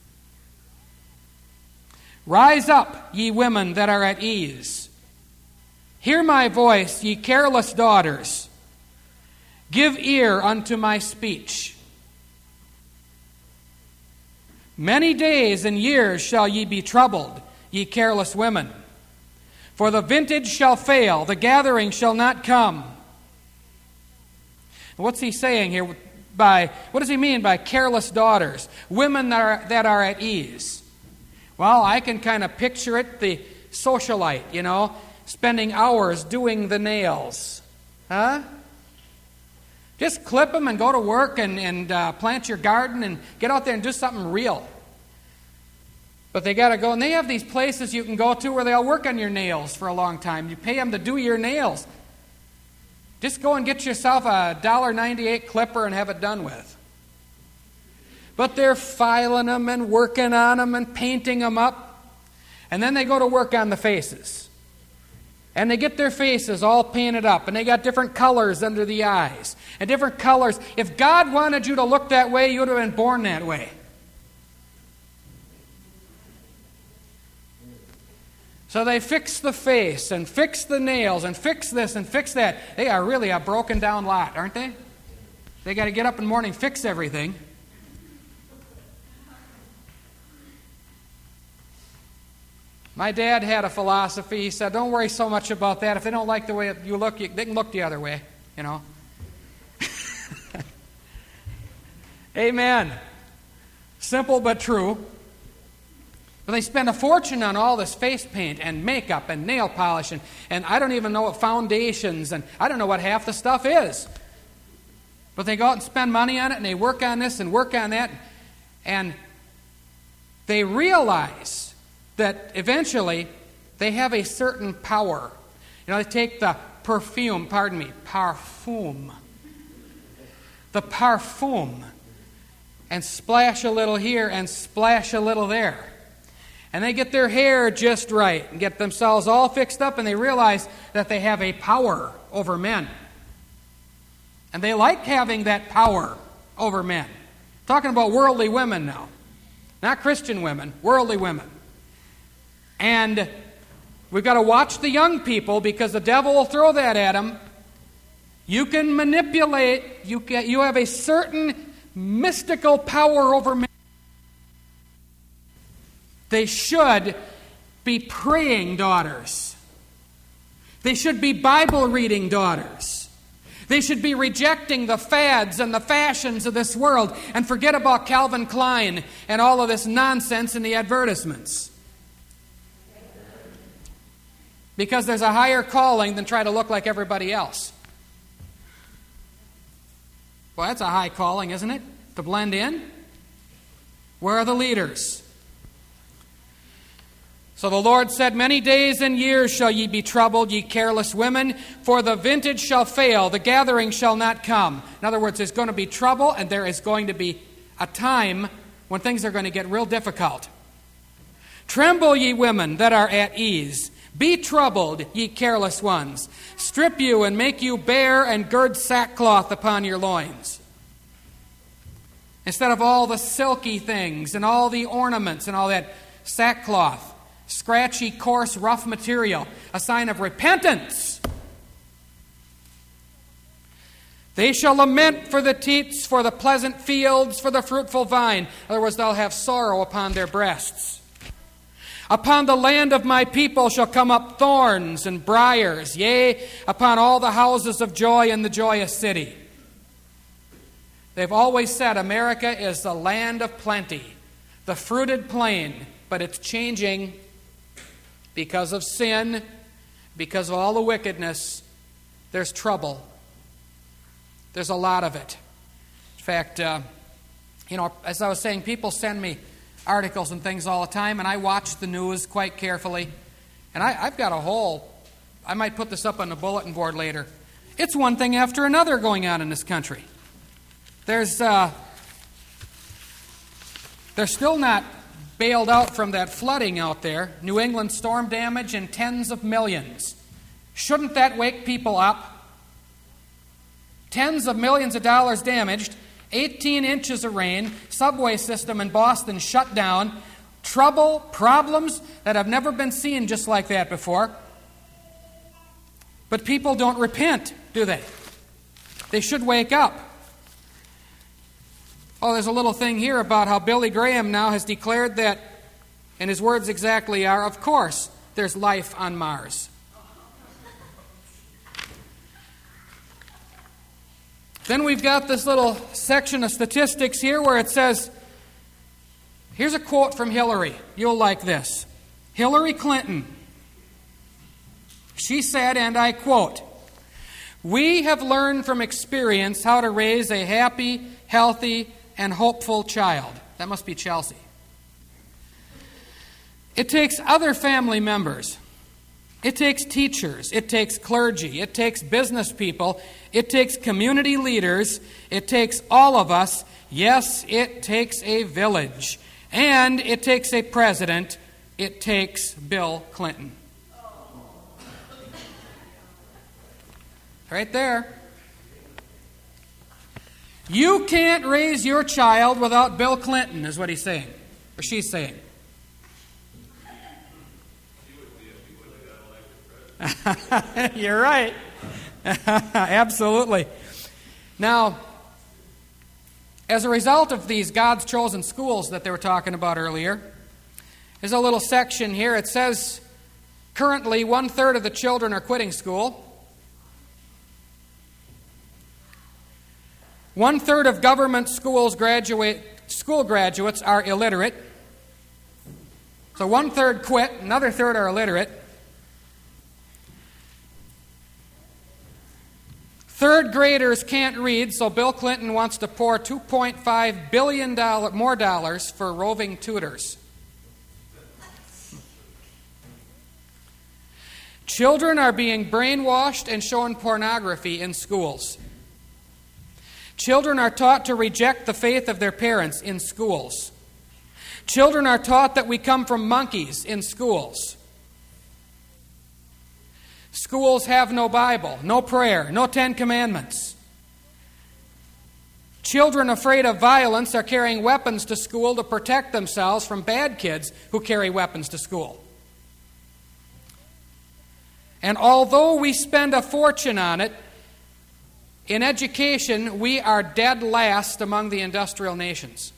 Rise up, ye women that are at ease. Hear my voice, ye careless daughters. Give ear unto my speech. Many days and years shall ye be troubled, ye careless women. For the vintage shall fail, the gathering shall not come. What's he saying here by, what does he mean by careless daughters? Women that are, that are at ease. Well, I can kind of picture it, the socialite, you know, spending hours doing the nails. Huh? Just clip them and go to work and, and uh, plant your garden and get out there and do something real. But they got to go, and they have these places you can go to where they'll work on your nails for a long time. You pay them to do your nails. Just go and get yourself a one dollar ninety-eight clipper and have it done with. But they're filing them and working on them and painting them up. And then they go to work on the faces. And they get their faces all painted up. And they got different colors under the eyes. And different colors. If God wanted you to look that way, you would have been born that way. So they fix the face and fix the nails and fix this and fix that. They are really a broken down lot, aren't they? They got to get up in the morning, fix everything. My dad had a philosophy. He said, don't worry so much about that. If they don't like the way you look, they can look the other way, you know. Amen. Simple but true. But they spend a fortune on all this face paint and makeup and nail polish and, and I don't even know what foundations and I don't know what half the stuff is. But they go out and spend money on it and they work on this and work on that and they realize that eventually they have a certain power. You know, they take the perfume, pardon me, parfum. The parfum and splash a little here and splash a little there. And they get their hair just right and get themselves all fixed up and they realize that they have a power over men. And they like having that power over men. I'm talking about worldly women now. Not Christian women, worldly women. And we've got to watch the young people because the devil will throw that at them. You can manipulate, you, can, you have a certain mystical power over men. They should be praying daughters. They should be Bible-reading daughters. They should be rejecting the fads and the fashions of this world and forget about Calvin Klein and all of this nonsense in the advertisements. Because there's a higher calling than try to look like everybody else. Well, that's a high calling, isn't it? To blend in? Where are the leaders? So the Lord said, Many days and years shall ye be troubled, ye careless women, for the vintage shall fail, the gathering shall not come. In other words, there's going to be trouble, and there is going to be a time when things are going to get real difficult. Tremble, ye women that are at ease. Be troubled, ye careless ones. Strip you and make you bare, and gird sackcloth upon your loins. Instead of all the silky things and all the ornaments and all that, sackcloth, scratchy, coarse, rough material, a sign of repentance. They shall lament for the teats, for the pleasant fields, for the fruitful vine. In other words, they'll have sorrow upon their breasts. Upon the land of my people shall come up thorns and briars, yea, upon all the houses of joy in the joyous city. They've always said America is the land of plenty, the fruited plain, but it's changing because of sin, because of all the wickedness. There's trouble. There's a lot of it. In fact, uh, you know, as I was saying, people send me articles and things all the time, and I watch the news quite carefully. And I, I've got a whole, I might put this up on the bulletin board later. It's one thing after another going on in this country. There's, uh, they're still not bailed out from that flooding out there. New England storm damage in tens of millions. Shouldn't that wake people up? Tens of millions of dollars damaged, eighteen inches of rain, subway system in Boston shut down, trouble, problems that have never been seen just like that before. But people don't repent, do they? They should wake up. Oh, there's a little thing here about how Billy Graham now has declared that, and his words exactly are, of course, there's life on Mars. Then we've got this little section of statistics here where it says, here's a quote from Hillary. You'll like this. Hillary Clinton, she said, and I quote, "We have learned from experience how to raise a happy, healthy, and hopeful child." That must be Chelsea. It takes other family members. It takes teachers. It takes clergy. It takes business people. It takes community leaders. It takes all of us. Yes, it takes a village. And it takes a president. It takes Bill Clinton. Right there. You can't raise your child without Bill Clinton, is what he's saying, or she's saying. You're right. Absolutely. Now, as a result of these God's chosen schools that they were talking about earlier, there's a little section here. It says currently one-third of the children are quitting school. One-third of government schools graduate, school graduates are illiterate. So one-third quit, another third are illiterate. Third graders can't read, so Bill Clinton wants to pour two point five billion dollars more dollars for roving tutors. Children are being brainwashed and shown pornography in schools. Children are taught to reject the faith of their parents in schools. Children are taught that we come from monkeys in schools. Schools have no Bible, no prayer, no Ten Commandments. Children afraid of violence are carrying weapons to school to protect themselves from bad kids who carry weapons to school. And although we spend a fortune on it, in education, we are dead last among the industrial nations.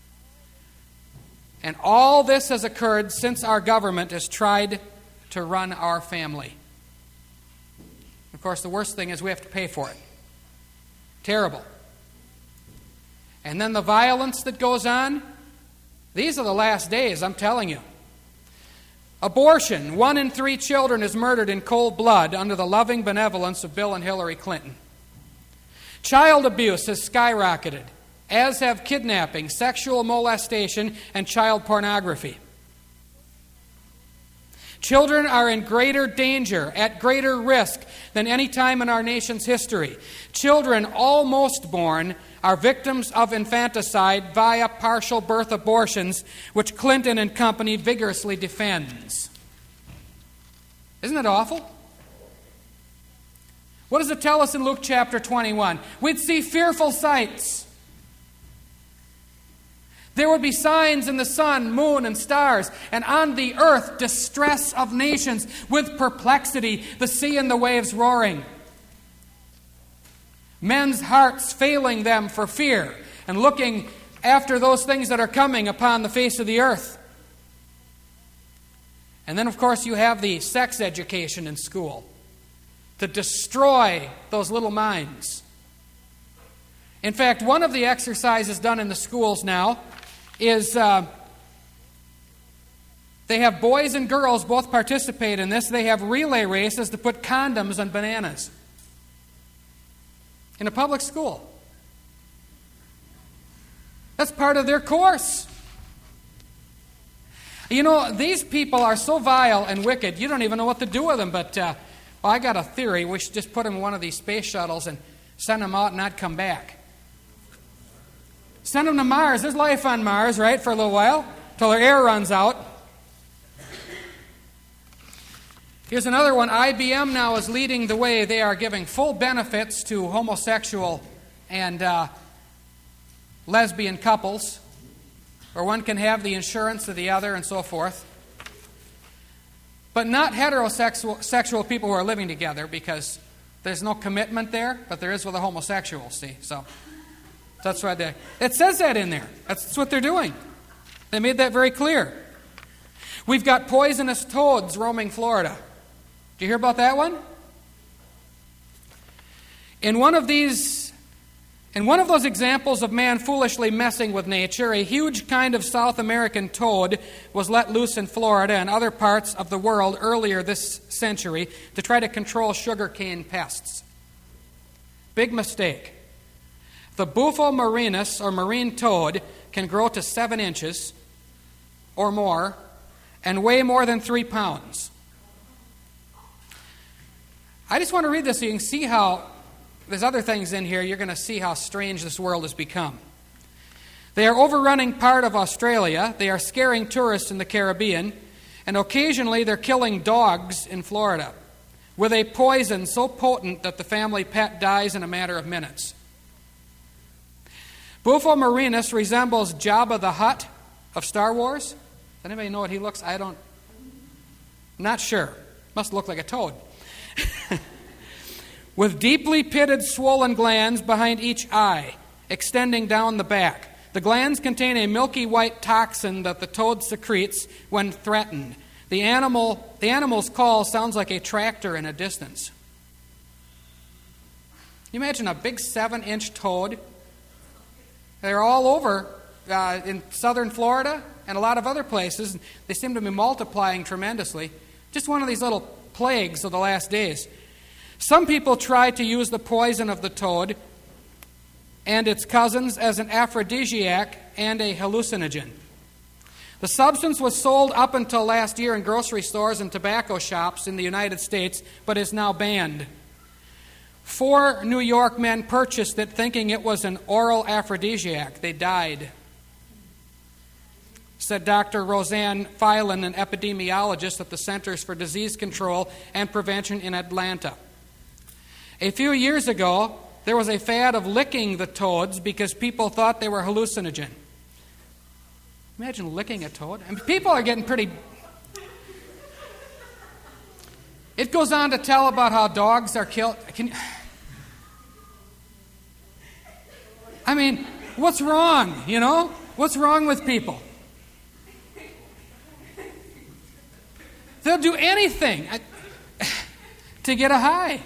And all this has occurred since our government has tried to run our family. Of course, the worst thing is we have to pay for it. Terrible. And then the violence that goes on. These are the last days, I'm telling you. Abortion. One in three children is murdered in cold blood under the loving benevolence of Bill and Hillary Clinton. Child abuse has skyrocketed, as have kidnapping, sexual molestation, and child pornography. Children are in greater danger, at greater risk than any time in our nation's history. Children almost born are victims of infanticide via partial birth abortions, which Clinton and company vigorously defends. Isn't it awful? What does it tell us in Luke chapter twenty-one? We'd see fearful sights. There would be signs in the sun, moon, and stars, and on the earth distress of nations with perplexity, the sea and the waves roaring. Men's hearts failing them for fear and looking after those things that are coming upon the face of the earth. And then, of course, you have the sex education in school to destroy those little minds. In fact, one of the exercises done in the schools now is uh, they have boys and girls both participate in this. They have relay races to put condoms on bananas in a public school. That's part of their course. You know, these people are so vile and wicked, you don't even know what to do with them. But, uh, well, I got a theory. We should just put them in one of these space shuttles and send them out and not come back. Send them to Mars. There's life on Mars, right, for a little while, till their air runs out. Here's another one. I B M now is leading the way. They are giving full benefits to homosexual and uh, lesbian couples, where one can have the insurance of the other and so forth. But not heterosexual sexual people who are living together, because there's no commitment there, but there is with a homosexual, see, so... That's why they, it says that in there. That's what they're doing. They made that very clear. We've got poisonous toads roaming Florida. Did you hear about that one? In one of these, in one of those examples of man foolishly messing with nature, a huge kind of South American toad was let loose in Florida and other parts of the world earlier this century to try to control sugarcane pests. Big mistake. The Bufo marinus, or marine toad, can grow to seven inches or more and weigh more than three pounds. I just want to read this so you can see how, there's other things in here, you're going to see how strange this world has become. They are overrunning part of Australia, they are scaring tourists in the Caribbean, and occasionally they're killing dogs in Florida with a poison so potent that the family pet dies in a matter of minutes. Bufo marinus resembles Jabba the Hutt of Star Wars. Does anybody know what he looks? I don't. Not sure. Must look like a toad. With deeply pitted, swollen glands behind each eye, extending down the back. The glands contain a milky white toxin that the toad secretes when threatened. The animal, the animal's call sounds like a tractor in a distance. Can you imagine a big seven-inch toad? They're all over uh, in southern Florida and a lot of other places. They seem to be multiplying tremendously. Just one of these little plagues of the last days. Some people try to use the poison of the toad and its cousins as an aphrodisiac and a hallucinogen. The substance was sold up until last year in grocery stores and tobacco shops in the United States, but is now banned. Four New York men purchased it thinking it was an oral aphrodisiac. They died. Said Doctor Roseanne Phelan, an epidemiologist at the Centers for Disease Control and Prevention in Atlanta. A few years ago, there was a fad of licking the toads because people thought they were hallucinogen. Imagine licking a toad. I mean, people are getting pretty... It goes on to tell about how dogs are killed. Can... I mean, what's wrong, you know? What's wrong with people? They'll do anything to get a high.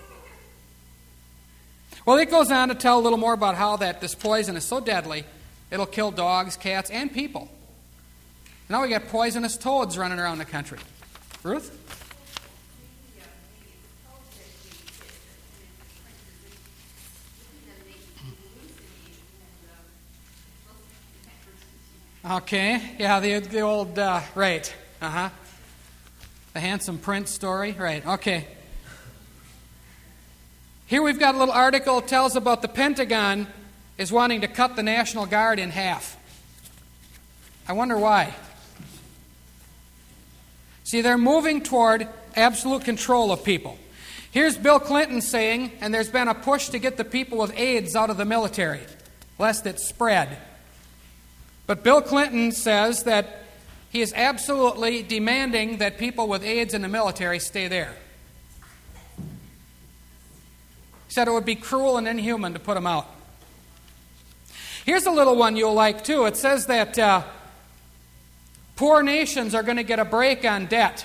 Well, it goes on to tell a little more about how that this poison is so deadly, it'll kill dogs, cats, and people. Now we got poisonous toads running around the country. Ruth? Okay, yeah, the, the old, uh, right, uh-huh. The handsome prince story? Right, okay. Here we've got a little article that tells about the Pentagon is wanting to cut the National Guard in half. I wonder why. See, they're moving toward absolute control of people. Here's Bill Clinton saying, and there's been a push to get the people with AIDS out of the military, lest it spread. But Bill Clinton says that he is absolutely demanding that people with AIDS in the military stay there. He said it would be cruel and inhuman to put them out. Here's a little one you'll like, too. It says that uh, poor nations are going to get a break on debt.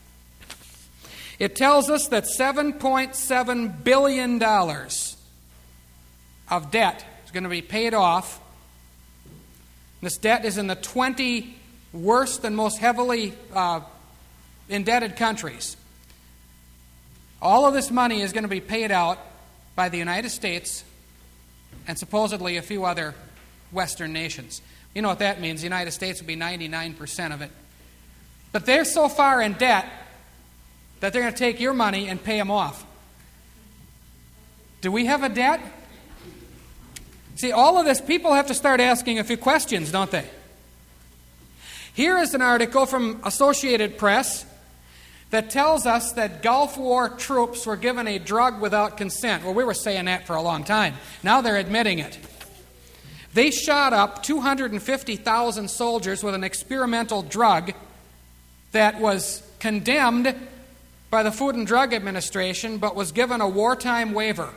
It tells us that seven point seven billion dollars of debt is going to be paid off. This debt is in the twenty worst and most heavily uh, indebted countries. All of this money is going to be paid out by the United States and supposedly a few other Western nations. You know what that means. The United States will be ninety-nine percent of it. But they're so far in debt that they're going to take your money and pay them off. Do we have a debt? See, all of this, people have to start asking a few questions, don't they? Here is an article from Associated Press that tells us that Gulf War troops were given a drug without consent. Well, we were saying that for a long time. Now they're admitting it. They shot up two hundred fifty thousand soldiers with an experimental drug that was condemned by the Food and Drug Administration, but was given a wartime waiver.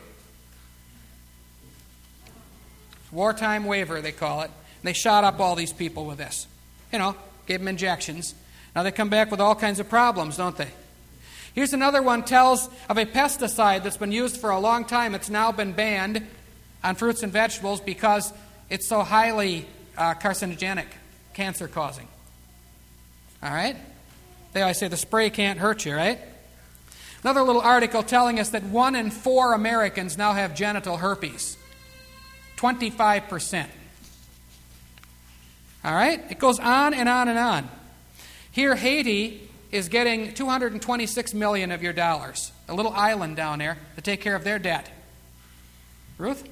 Wartime waiver, they call it. And they shot up all these people with this. You know, gave them injections. Now they come back with all kinds of problems, don't they? Here's another one, tells of a pesticide that's been used for a long time. It's now been banned on fruits and vegetables because it's so highly uh, carcinogenic, cancer-causing. All right? They always say the spray can't hurt you, right? Another little article telling us that one in four Americans now have genital herpes. twenty-five percent. All right? It goes on and on and on. Here, Haiti is getting two hundred twenty-six million dollars of your dollars, a little island down there, to take care of their debt. Ruth?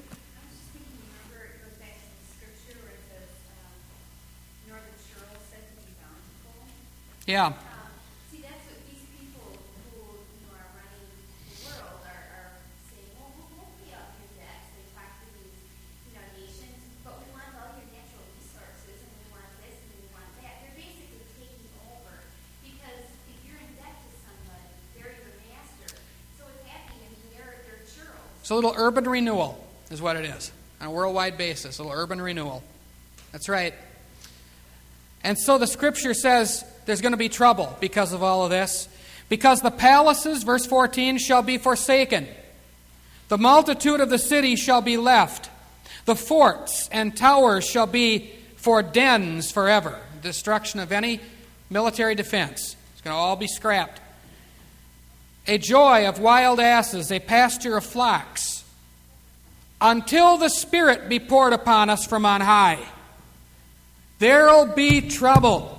Yeah. Um, see, that's what these people who you know, are running the world are, are saying, well, we won't pay off your debts. They talk to these you know, nations, but we want all your natural resources, and we want this, and we want that. They're basically taking over, because if you're in debt to somebody, they're your master. So what's happening is they're, they're churros. So a little urban renewal is what it is, on a worldwide basis, a little urban renewal. That's right. And so the Scripture says there's going to be trouble because of all of this. Because the palaces, verse fourteen, shall be forsaken. The multitude of the city shall be left. The forts and towers shall be for dens forever. Destruction of any military defense. It's going to all be scrapped. A joy of wild asses, a pasture of flocks. Until the Spirit be poured upon us from on high. There'll be trouble.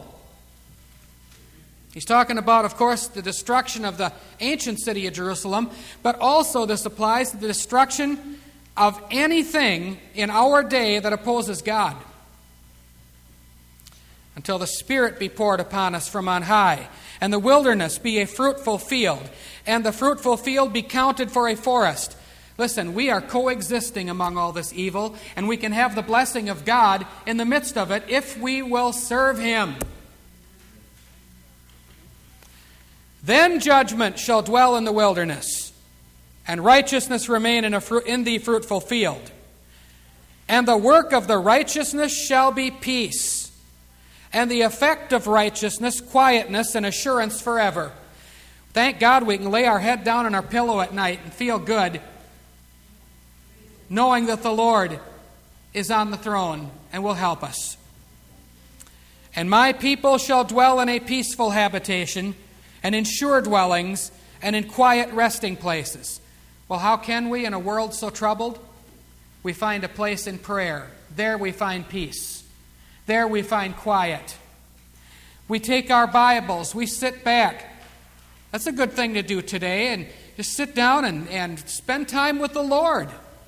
He's talking about, of course, the destruction of the ancient city of Jerusalem, but also this applies to the destruction of anything in our day that opposes God. Until the Spirit be poured upon us from on high, and the wilderness be a fruitful field, and the fruitful field be counted for a forest. Listen, we are coexisting among all this evil, and we can have the blessing of God in the midst of it if we will serve Him. Then judgment shall dwell in the wilderness, and righteousness remain in, a fru- in the fruitful field. And the work of the righteousness shall be peace, and the effect of righteousness, quietness and assurance forever. Thank God we can lay our head down on our pillow at night and feel good, knowing that the Lord is on the throne and will help us. And my people shall dwell in a peaceful habitation, and in sure dwellings, and in quiet resting places. Well, how can we in a world so troubled? We find a place in prayer. There we find peace. There we find quiet. We take our Bibles, we sit back That's a good thing to do today, and just sit down and, and spend time with the Lord.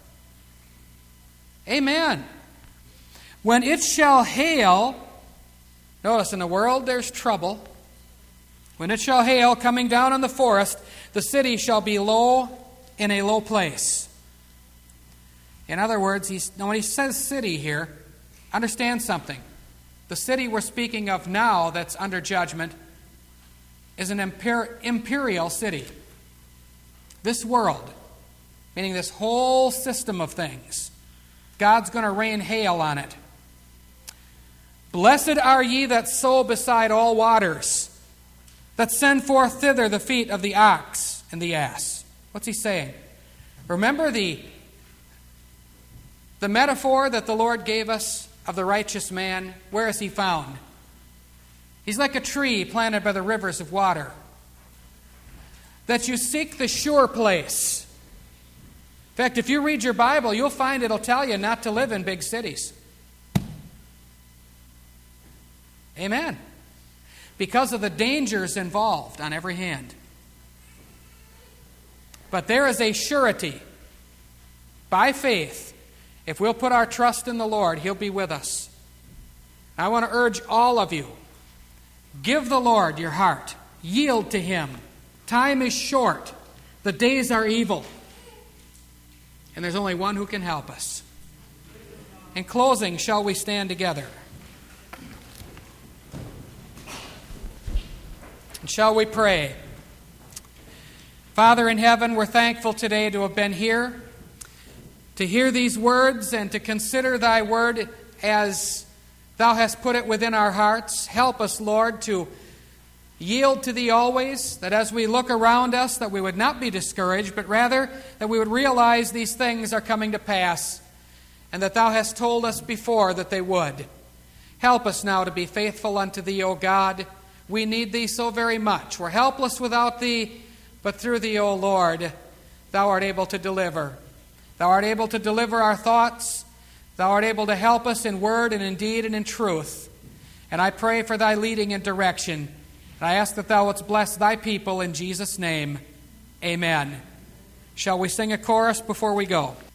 Amen. When it shall hail, notice in the world there's trouble. When it shall hail, coming down on the forest, the city shall be low in a low place. In other words, he's, when he says city here, understand something. The city we're speaking of now that's under judgment is an imper- imperial city. This world, meaning this whole system of things, God's going to rain hail on it. Blessed are ye that sow beside all waters, that send forth thither the feet of the ox and the ass. What's he saying? Remember the, the metaphor that the Lord gave us of the righteous man? Where is he found? He's like a tree planted by the rivers of water. That you seek the sure place. In fact, if you read your Bible, you'll find it'll tell you not to live in big cities. Amen. Because of the dangers involved on every hand. But there is a surety. By faith, if we'll put our trust in the Lord, He'll be with us. I want to urge all of you, give the Lord your heart. Yield to Him. Time is short. The days are evil. And there's only one who can help us. In closing, shall we stand together? And shall we pray? Father in heaven, we're thankful today to have been here, to hear these words and to consider Thy word as Thou hast put it within our hearts. Help us, Lord, to yield to Thee always, that as we look around us, that we would not be discouraged, but rather that we would realize these things are coming to pass, and that Thou hast told us before that they would. Help us now to be faithful unto Thee, O God. We need Thee so very much. We're helpless without Thee, but through Thee, O Lord, Thou art able to deliver. Thou art able to deliver our thoughts. Thou art able to help us in word and in deed and in truth. And I pray for Thy leading and direction. And I ask that Thou wouldst bless Thy people in Jesus' name. Amen. Shall we sing a chorus before we go?